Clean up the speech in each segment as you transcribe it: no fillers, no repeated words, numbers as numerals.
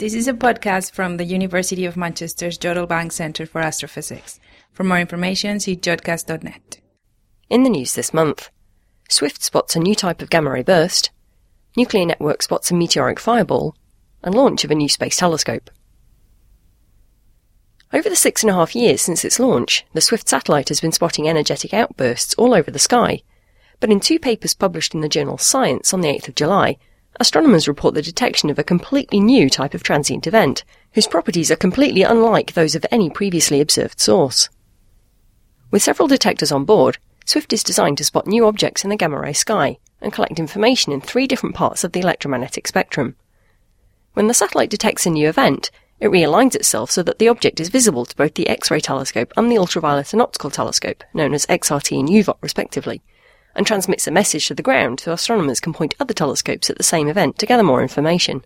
This is a podcast from the University of Manchester's Jodrell Bank Centre for Astrophysics. For more information, see jodcast.net. In the news this month, SWIFT spots a new type of gamma-ray burst, Nuclear Network spots a meteoric fireball, and launch of a new space telescope. Over the 6.5 years since its launch, the SWIFT satellite has been spotting energetic outbursts all over the sky, but in 2 papers published in the journal Science on the 8th of July, astronomers report the detection of a completely new type of transient event, whose properties are completely unlike those of any previously observed source. With several detectors on board, SWIFT is designed to spot new objects in the gamma-ray sky and collect information in 3 different parts of the electromagnetic spectrum. When the satellite detects a new event, it realigns itself so that the object is visible to both the X-ray telescope and the ultraviolet and optical telescope, known as XRT and UVOT respectively, and transmits a message to the ground so astronomers can point other telescopes at the same event to gather more information.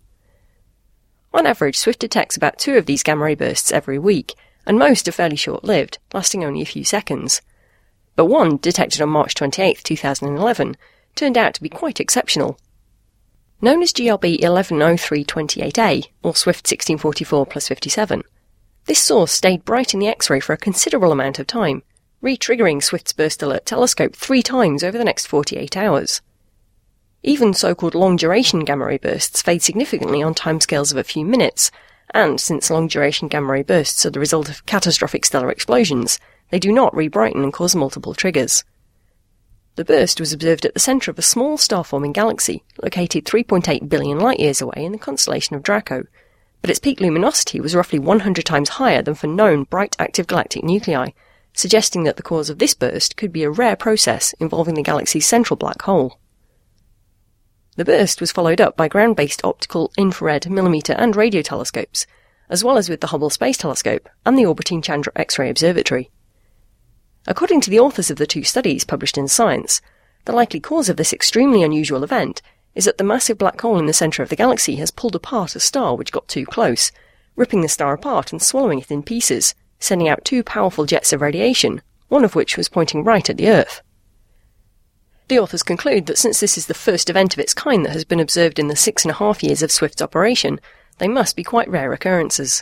On average, SWIFT detects about 2 of these gamma-ray bursts every week, and most are fairly short-lived, lasting only a few seconds. But one, detected on March 28, 2011, turned out to be quite exceptional. Known as GRB 110328A, or SWIFT 1644+57, this source stayed bright in the X-ray for a considerable amount of time, re-triggering SWIFT's burst alert telescope 3 times over the next 48 hours. Even so-called long-duration gamma-ray bursts fade significantly on timescales of a few minutes, and since long-duration gamma-ray bursts are the result of catastrophic stellar explosions, they do not re-brighten and cause multiple triggers. The burst was observed at the centre of a small star-forming galaxy, located 3.8 billion light-years away in the constellation of Draco, but its peak luminosity was roughly 100 times higher than for known bright active galactic nuclei, suggesting that the cause of this burst could be a rare process involving the galaxy's central black hole. The burst was followed up by ground-based optical, infrared, millimetre and radio telescopes, as well as with the Hubble Space Telescope and the orbiting Chandra X-ray Observatory. According to the authors of the 2 studies published in Science, the likely cause of this extremely unusual event is that the massive black hole in the centre of the galaxy has pulled apart a star which got too close, ripping the star apart and swallowing it in pieces, sending out 2 powerful jets of radiation, one of which was pointing right at the Earth. The authors conclude that since this is the first event of its kind that has been observed in the 6.5 years of SWIFT's operation, they must be quite rare occurrences.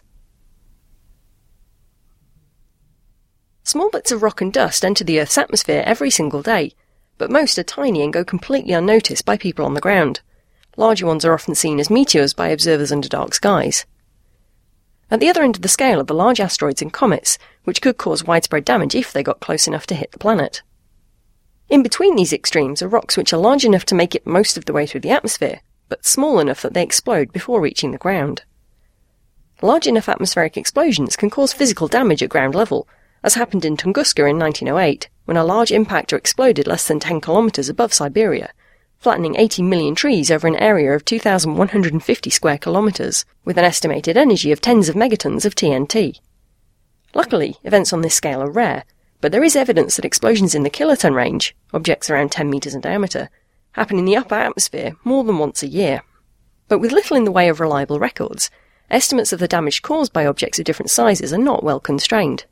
Small bits of rock and dust enter the Earth's atmosphere every single day, but most are tiny and go completely unnoticed by people on the ground. Larger ones are often seen as meteors by observers under dark skies. At the other end of the scale are the large asteroids and comets, which could cause widespread damage if they got close enough to hit the planet. In between these extremes are rocks which are large enough to make it most of the way through the atmosphere, but small enough that they explode before reaching the ground. Large enough atmospheric explosions can cause physical damage at ground level, as happened in Tunguska in 1908, when a large impactor exploded less than 10 kilometres above Siberia, flattening 80 million trees over an area of 2,150 square kilometres, with an estimated energy of tens of megatons of TNT. Luckily, events on this scale are rare, but there is evidence that explosions in the kiloton range, objects around 10 metres in diameter, happen in the upper atmosphere more than once a year. But with little in the way of reliable records, estimates of the damage caused by objects of different sizes are not well constrained.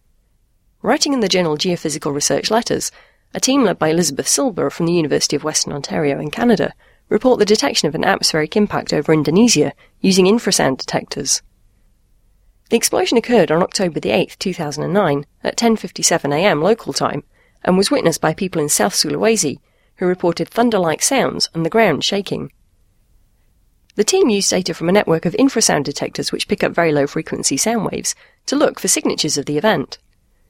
Writing in the journal Geophysical Research Letters, a team led by Elizabeth Silber from the University of Western Ontario in Canada report the detection of an atmospheric impact over Indonesia using infrasound detectors. The explosion occurred on October 8, 2009 at 10:57 a.m. local time and was witnessed by people in South Sulawesi who reported thunder-like sounds and the ground shaking. The team used data from a network of infrasound detectors which pick up very low-frequency sound waves to look for signatures of the event.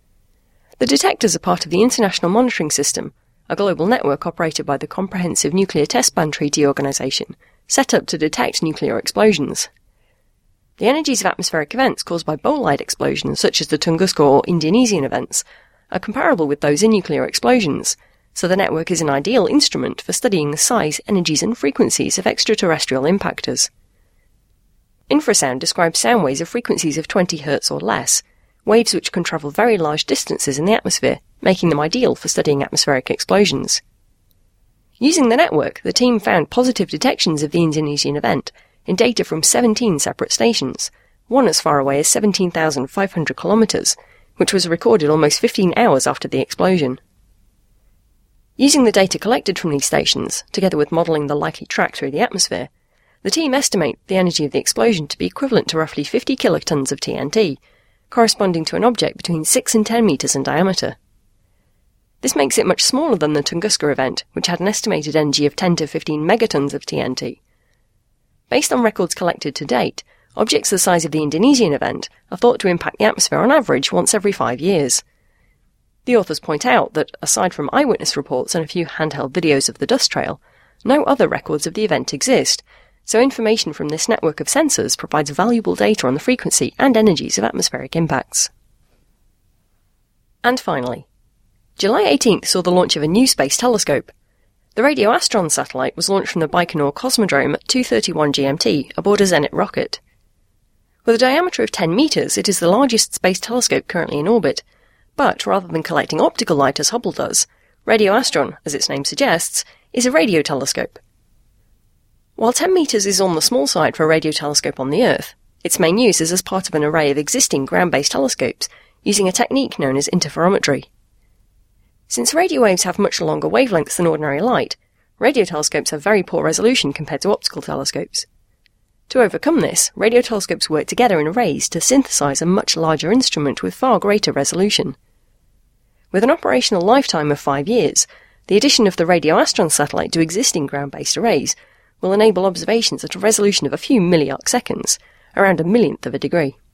The detectors are part of the International Monitoring System, a global network operated by the Comprehensive Nuclear Test Ban Treaty Organization, set up to detect nuclear explosions. The energies of atmospheric events caused by bolide explosions, such as the Tunguska or Indonesian events, are comparable with those in nuclear explosions, so the network is an ideal instrument for studying the size, energies and frequencies of extraterrestrial impactors. Infrasound describes sound waves of frequencies of 20 Hz or less, waves which can travel very large distances in the atmosphere, making them ideal for studying atmospheric explosions. Using the network, the team found positive detections of the Indonesian event in data from 17 separate stations, one as far away as 17,500 kilometres, which was recorded almost 15 hours after the explosion. Using the data collected from these stations, together with modelling the likely track through the atmosphere, The team estimate the energy of the explosion to be equivalent to roughly 50 kilotons of TNT, corresponding to an object between 6 and 10 meters in diameter. This makes it much smaller than the Tunguska event, which had an estimated energy of 10 to 15 megatons of TNT. Based on records collected to date, objects the size of the Indonesian event are thought to impact the atmosphere on average once every 5 years. The authors point out that, aside from eyewitness reports and a few handheld videos of the dust trail, no other records of the event exist, so information from this network of sensors provides valuable data on the frequency and energies of atmospheric impacts. And finally, July 18th saw the launch of a new space telescope. The RadioAstron satellite was launched from the Baikonur Cosmodrome at 2:31 GMT aboard a Zenit rocket. With a diameter of 10 meters, it is the largest space telescope currently in orbit, but rather than collecting optical light as Hubble does, RadioAstron, as its name suggests, is a radio telescope. While 10 meters is on the small side for a radio telescope on the Earth, its main use is as part of an array of existing ground-based telescopes using a technique known as interferometry. Since radio waves have much longer wavelengths than ordinary light, radio telescopes have very poor resolution compared to optical telescopes. To overcome this, radio telescopes work together in arrays to synthesize a much larger instrument with far greater resolution. With an operational lifetime of 5 years, the addition of the RadioAstron satellite to existing ground-based arrays will enable observations at a resolution of a few milliarc seconds, around a millionth of a degree.